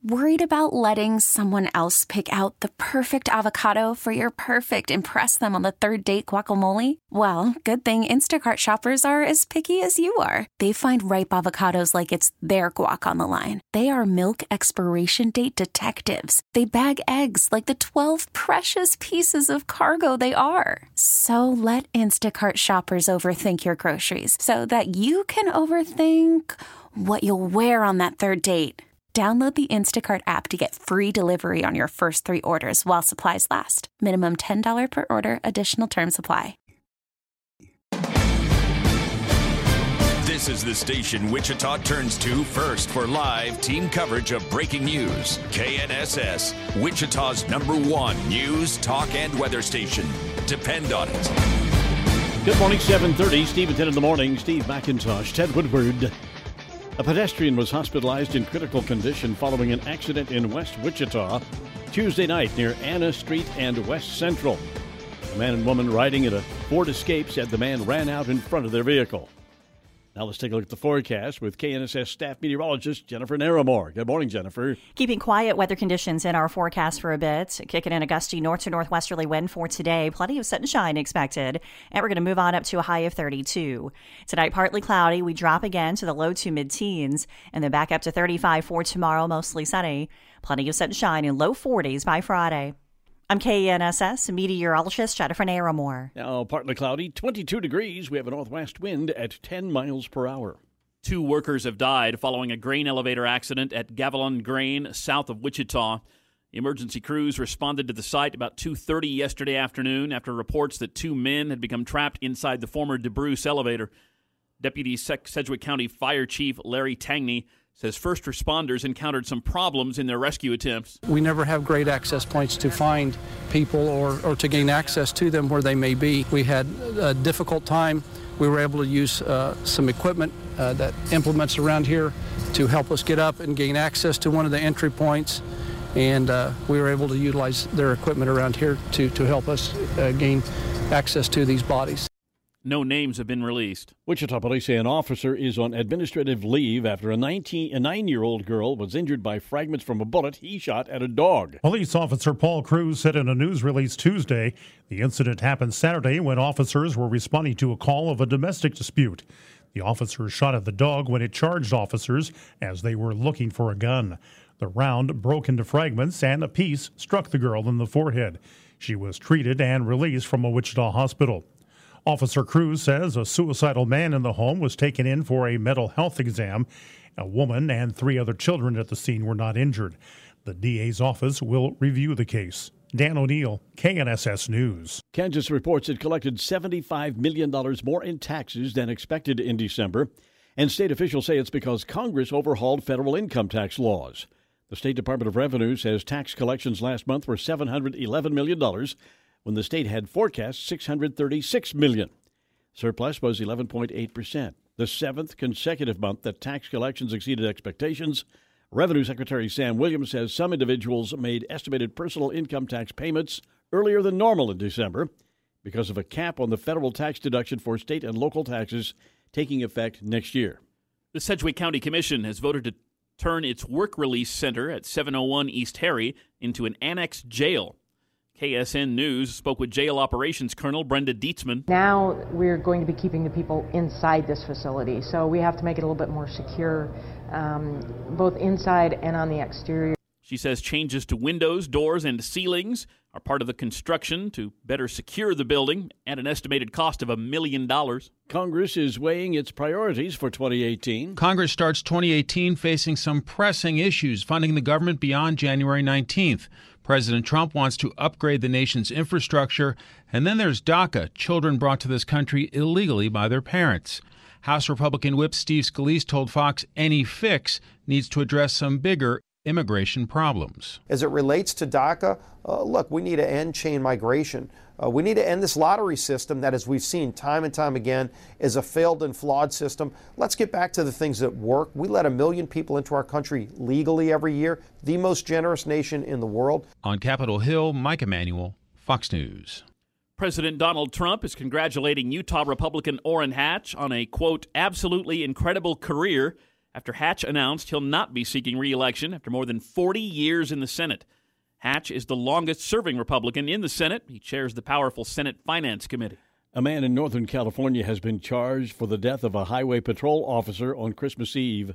Worried about letting someone else pick out the perfect avocado for your perfect impress them on the third date guacamole? Well, good thing Instacart shoppers are as picky as you are. They find ripe avocados like it's their guac on the line. They are milk expiration date detectives. They bag eggs like the 12 precious pieces of cargo they are. So let Instacart shoppers overthink your groceries so that you can overthink what you'll wear on that third date. Download the Instacart app to get free delivery on your first 3 orders while supplies last. Minimum $10 per order. Additional terms apply. This is the station Wichita turns to first for live team coverage of breaking news. KNSS, Wichita's #1 news, talk, and weather station. Depend on it. Good morning, 7:30. Steve at 10 in the morning. Steve McIntosh, Ted Woodward. A pedestrian was hospitalized in critical condition following an accident in West Wichita Tuesday night near Anna Street and West Central. A man and woman riding in a Ford Escape said the man ran out in front of their vehicle. Now let's take a look at the forecast with KNSS staff meteorologist Jennifer Naramore. Good morning, Jennifer. Keeping quiet weather conditions in our forecast for a bit. Kicking in a gusty north to northwesterly wind for today. Plenty of sunshine expected. And we're going to move on up to a high of 32. Tonight, partly cloudy. We drop again to the low to mid-teens. And then back up to 35 for tomorrow, mostly sunny. Plenty of sunshine in low 40s by Friday. I'm KNSS meteorologist Jennifer Naramore. Now, partly cloudy, 22 degrees. We have a northwest wind at 10 miles per hour. 2 workers have died following a grain elevator accident at Gavilan Grain, south of Wichita. Emergency crews responded to the site about 2:30 yesterday afternoon after reports that 2 men had become trapped inside the former DeBruce elevator. Deputy Sedgwick County Fire Chief Larry Tangney says first responders encountered some problems in their rescue attempts. We never have great access points to find people or to gain access to them where they may be. We had a difficult time. We were able to use some equipment that implements around here to help us get up and gain access to one of the entry points. And we were able to utilize their equipment around here to help us gain access to these bodies. No names have been released. Wichita police say an officer is on administrative leave after a 9-year-old girl was injured by fragments from a bullet he shot at a dog. Police officer Paul Cruz said in a news release Tuesday the incident happened Saturday when officers were responding to a call of a domestic dispute. The officer shot at the dog when it charged officers as they were looking for a gun. The round broke into fragments and a piece struck the girl in the forehead. She was treated and released from a Wichita hospital. Officer Cruz says a suicidal man in the home was taken in for a mental health exam. A woman and 3 other children at the scene were not injured. The DA's office will review the case. Dan O'Neill, KNSS News. Kansas reports it collected $75 million more in taxes than expected in December, and state officials say it's because Congress overhauled federal income tax laws. The State Department of Revenue says tax collections last month were $711 million, when the state had forecast $636 million. Surplus was 11.8%, the 7th consecutive month that tax collections exceeded expectations. Revenue Secretary Sam Williams says some individuals made estimated personal income tax payments earlier than normal in December because of a cap on the federal tax deduction for state and local taxes taking effect next year. The Sedgwick County Commission has voted to turn its work release center at 701 East Harry into an annex jail. KSN News spoke with Jail Operations Colonel Brenda Dietzman. Now we're going to be keeping the people inside this facility, so we have to make it a little bit more secure, both inside and on the exterior. She says changes to windows, doors, and ceilings are part of the construction to better secure the building at an estimated cost of $1 million. Congress is weighing its priorities for 2018. Congress starts 2018 facing some pressing issues, funding the government beyond January 19th. President Trump wants to upgrade the nation's infrastructure. And then there's DACA, children brought to this country illegally by their parents. House Republican Whip Steve Scalise told Fox any fix needs to address some bigger immigration problems. As it relates to DACA, look, we need to end chain migration. We need to end this lottery system that, as we've seen time and time again, is a failed and flawed system. Let's get back to the things that work. We let 1 million people into our country legally every year, the most generous nation in the world. On Capitol Hill, Mike Emanuel, Fox News. President Donald Trump is congratulating Utah Republican Orrin Hatch on a, quote, absolutely incredible career after Hatch announced he'll not be seeking re-election after more than 40 years in the Senate. Hatch is the longest-serving Republican in the Senate. He chairs the powerful Senate Finance Committee. A man in Northern California has been charged for the death of a highway patrol officer on Christmas Eve.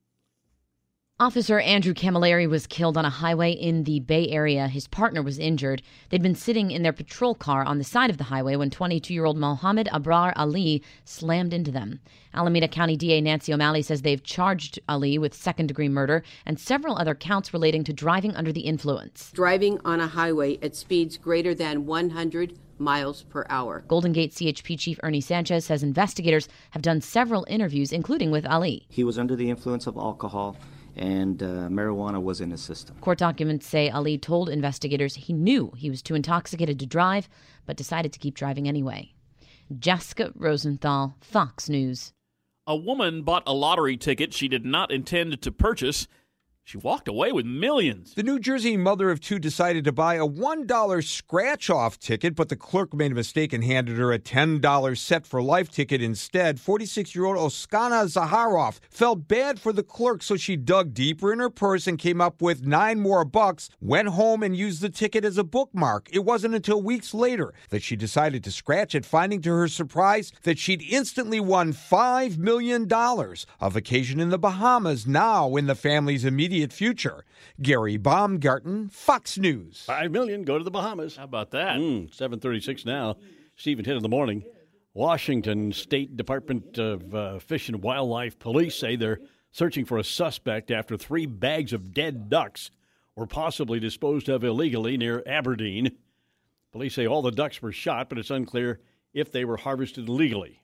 Officer Andrew Camilleri was killed on a highway in the Bay Area. His partner was injured. They'd been sitting in their patrol car on the side of the highway when 22-year-old Mohammed Abrar Ali slammed into them. Alameda County DA Nancy O'Malley says they've charged Ali with second-degree murder and several other counts relating to driving under the influence. Driving on a highway at speeds greater than 100 miles per hour. Golden Gate CHP Chief Ernie Sanchez says investigators have done several interviews, including with Ali. He was under the influence of alcohol, and marijuana was in his system. Court documents say Ali told investigators he knew he was too intoxicated to drive, but decided to keep driving anyway. Jessica Rosenthal, Fox News. A woman bought a lottery ticket she did not intend to purchase. She walked away with millions. The New Jersey mother of two decided to buy a $1 scratch-off ticket, but the clerk made a mistake and handed her a $10 set-for-life ticket instead. 46-year-old Oskana Zaharoff felt bad for the clerk, so she dug deeper in her purse and came up with $9 more, went home and used the ticket as a bookmark. It wasn't until weeks later that she decided to scratch it, finding to her surprise that she'd instantly won $5 million. A vacation in the Bahamas, now in the family's immediate future. Gary Baumgarten, Fox News. $5 million, go to the Bahamas. How about that? 7:36 now. Stephen 10 in the morning. Washington State Department of Fish and Wildlife Police say they're searching for a suspect after 3 bags of dead ducks were possibly disposed of illegally near Aberdeen. Police say all the ducks were shot, but it's unclear if they were harvested legally.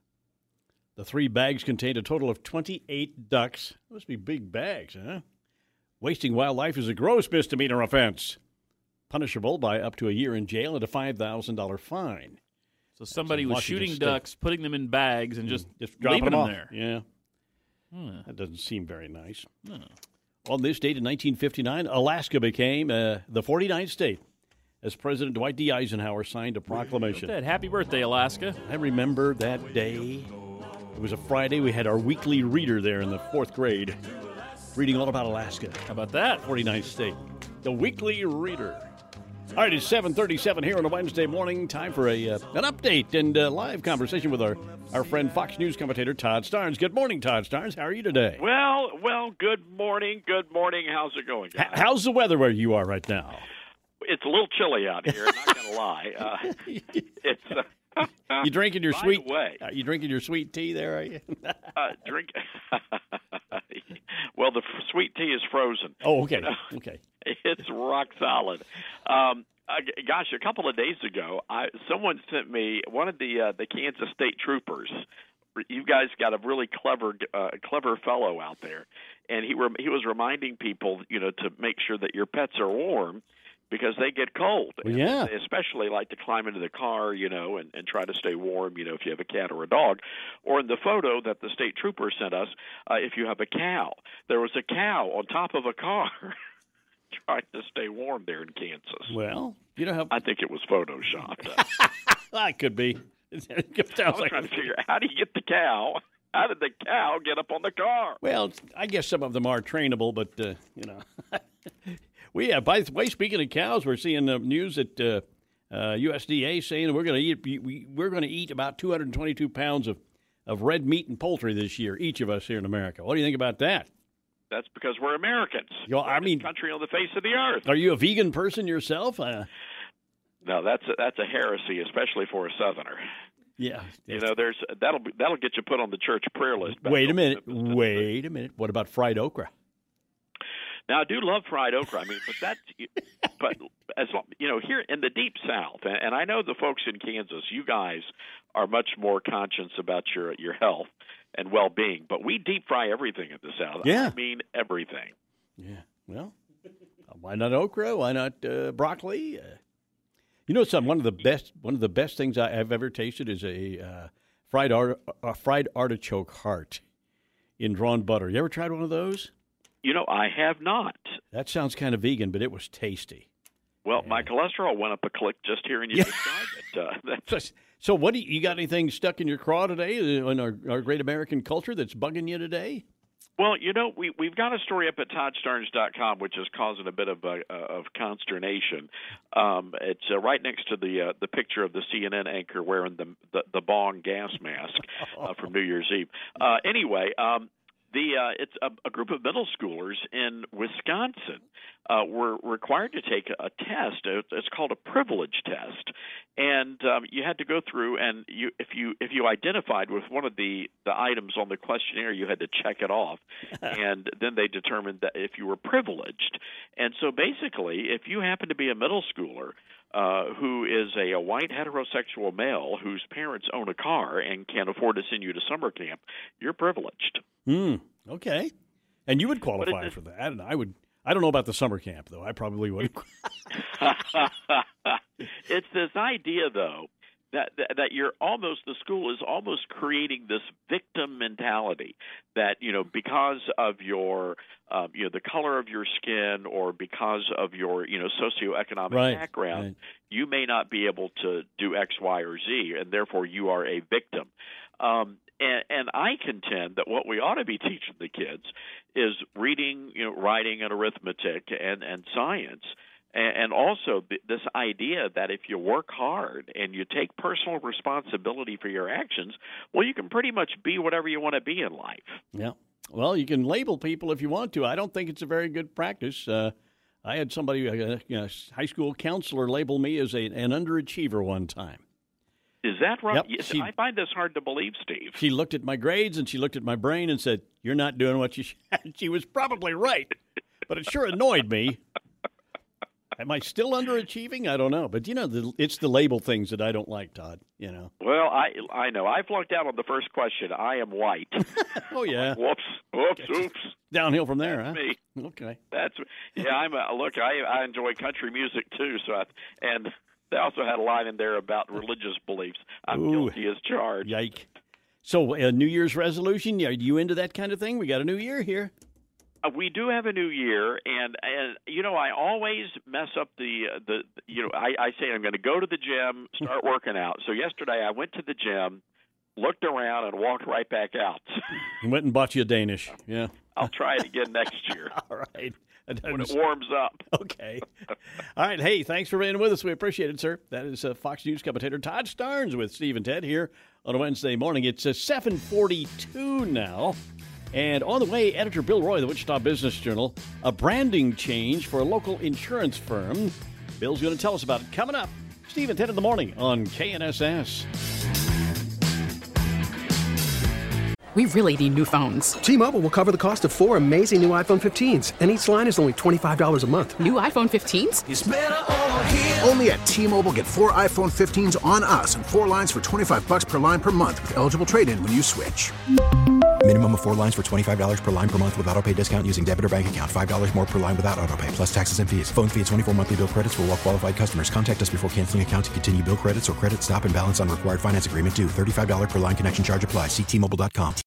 The 3 bags contained a total of 28 ducks. Must be big bags, huh? Wasting wildlife is a gross misdemeanor offense, punishable by up to a year in jail and a $5,000 fine. So somebody was shooting ducks, putting them in bags, and just dropping leaving them there. Yeah. That doesn't seem very nice. On this date in 1959, Alaska became the 49th state as President Dwight D. Eisenhower signed a proclamation. Happy birthday, Alaska. I remember that day. It was a Friday. We had our weekly reader there in the 4th grade, reading all about Alaska. How about that? 49th state. The weekly reader. All right, it's 7:37 here on a Wednesday morning. Time for an update and live conversation with our friend Fox News commentator Todd Starnes. Good morning, Todd Starnes. How are you today? Well, good morning. Good morning. How's it going, guys? How's the weather where you are right now? It's a little chilly out here, not going to lie. It's you drinking your sweet? You drinking your sweet tea there? Are you? Drink. Well, the sweet tea is frozen. Oh, okay. You know? Okay. It's rock solid. Gosh, a couple of days ago, someone sent me one of the Kansas State Troopers. You guys got a really clever fellow out there, and he was reminding people, to make sure that your pets are warm, because they get cold. Well, yeah. They especially like to climb into the car, and try to stay warm, if you have a cat or a dog. Or in the photo that the state trooper sent us, if you have a cow. There was a cow on top of a car trying to stay warm there in Kansas. Well, I think it was photoshopped. That could be. I was trying to figure out, how do you get the cow? How did the cow get up on the car? Well, I guess some of them are trainable, but, We have, by the way, speaking of cows, we're seeing the news that USDA saying we're going to eat about 222 pounds of red meat and poultry this year, each of us here in America. What do you think about that? That's because we're Americans. Country on the face of the earth. Are you a vegan person yourself? No, that's a heresy, especially for a Southerner. Yeah, that'll get you put on the church prayer list. Wait a minute. What about fried okra? Now, I do love fried okra. But as long, here in the deep South, and I know the folks in Kansas, you guys are much more conscious about your health and well-being. But we deep fry everything in the South. Yeah. I mean everything. Yeah. Well, why not okra? Why not broccoli? One of the best things I've ever tasted is a fried artichoke heart in drawn butter. You ever tried one of those? I have not. That sounds kind of vegan, but it was tasty. Well, my cholesterol went up a click just hearing you describe it. So what do you got anything stuck in your craw today in our great American culture that's bugging you today? Well, we've got a story up at ToddStarnes.com which is causing a bit of consternation. It's right next to the picture of the CNN anchor wearing the Bong gas mask from New Year's Eve. Anyway. It's a group of middle schoolers in Wisconsin were required to take a test. It's called a privilege test, and you had to go through and if you identified with one of the items on the questionnaire, you had to check it off, and then they determined that if you were privileged. And so basically, if you happen to be a middle schooler who is a white heterosexual male whose parents own a car and can afford to send you to summer camp, you're privileged. Okay. And you would qualify for that. And I don't know about the summer camp, though. I probably would. It's this idea, though, that the school is almost creating this victim mentality that, because of your, the color of your skin or because of your, socioeconomic background, you may not be able to do X, Y, or Z, and therefore you are a victim. And I contend that what we ought to be teaching the kids is reading, writing, and arithmetic and science. And also this idea that if you work hard and you take personal responsibility for your actions, well, you can pretty much be whatever you want to be in life. Yeah. Well, you can label people if you want to. I don't think it's a very good practice. I had somebody, a high school counselor, label me as an underachiever one time. Is that right? Yep. Yes, I find this hard to believe, Steve. She looked at my grades and she looked at my brain and said, "You're not doing what you should." She was probably right, but it sure annoyed me. Am I still underachieving? I don't know. But, it's the label things that I don't like, Todd, Well, I know. I flunked out on the first question. I am white. Oh, yeah. Whoops, oops. Downhill from there, That's me. Okay. I enjoy country music, too. And they also had a line in there about religious beliefs. I'm guilty as charged. Yike. So, New Year's resolution, are you into that kind of thing? We got a new year here. We do have a new year, and I always mess up I say I'm going to go to the gym, start working out. So yesterday I went to the gym, looked around, and walked right back out. You went and bought you a Danish. Yeah. I'll try it again next year. All right. When it warms up. Okay. All right. Hey, thanks for being with us. We appreciate it, sir. That is Fox News commentator Todd Starnes with Steve and Ted here on a Wednesday morning. It's 7:42 now. And on the way, editor Bill Roy, the Wichita Business Journal, a branding change for a local insurance firm. Bill's going to tell us about it coming up. Steve and Ted in the morning on KNSS. We really need new phones. T-Mobile will cover the cost of 4 amazing new iPhone 15s, and each line is only $25 a month. New iPhone 15s? It's better over here. Only at T-Mobile, get 4 iPhone 15s on us and 4 lines for $25 per line per month with eligible trade-in when you switch. Minimum of 4 lines for $25 per line per month with autopay discount using debit or bank account. $5 more per line without autopay, plus taxes and fees. Phone fee at 24 monthly bill credits for well-qualified customers. Contact us before canceling account to continue bill credits or credit stop and balance on required finance agreement due. $35 per line connection charge applies. See T-Mobile.com.